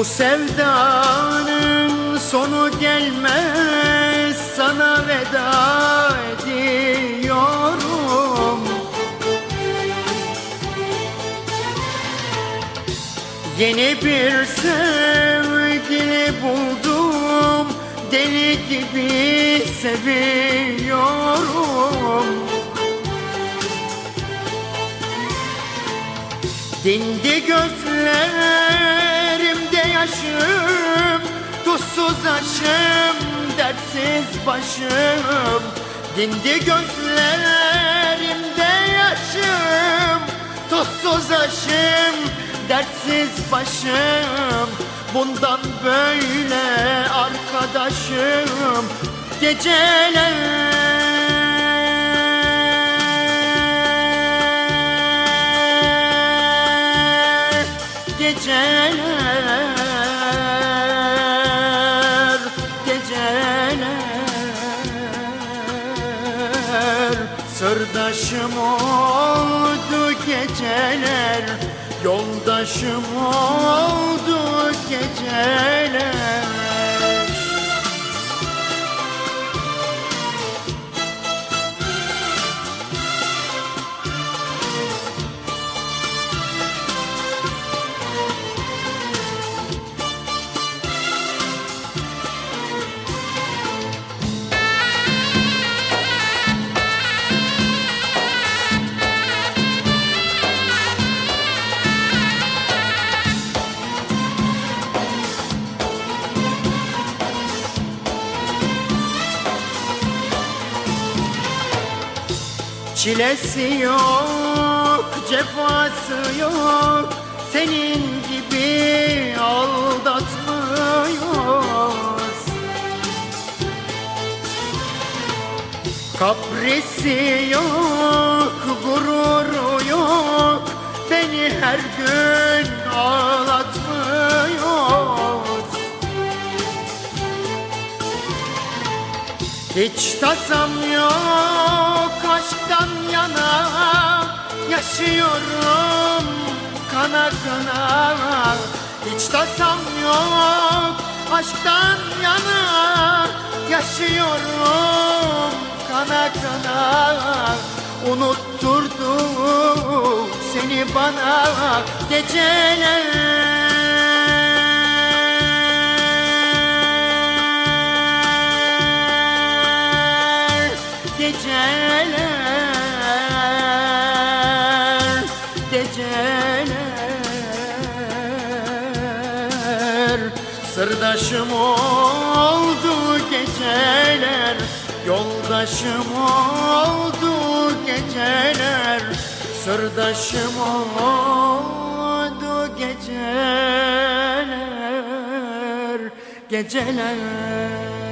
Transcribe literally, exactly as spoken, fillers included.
Bu sevdanın sonu gelmez, sana veda ediyorum. Yeni bir sevgili buldum, deli gibi seviyorum. Dindi gözlerimde yaşım, tuzsuz aşım, dertsiz başım. Dindi gözlerimde yaşım, tuzsuz aşım, dertsiz başım. Bundan böyle arkadaşım, geceler Geceler, geceler, sırdaşım oldu geceler, yoldaşım oldu geceler. Çilesi yok, cefası yok, senin gibi aldatmıyor. Kaprisi yok, gururu yok, beni her gün ağlatmıyor. Hiç tasam yok aşktan yana, yaşıyorum kana kana. Hiç tasam yok aşktan yana, yaşıyorum kana kana. Unutturdu seni bana geceler. Geceler, geceler, sırdaşım oldu geceler, yoldaşım oldu geceler, sırdaşım oldu geceler, geceler.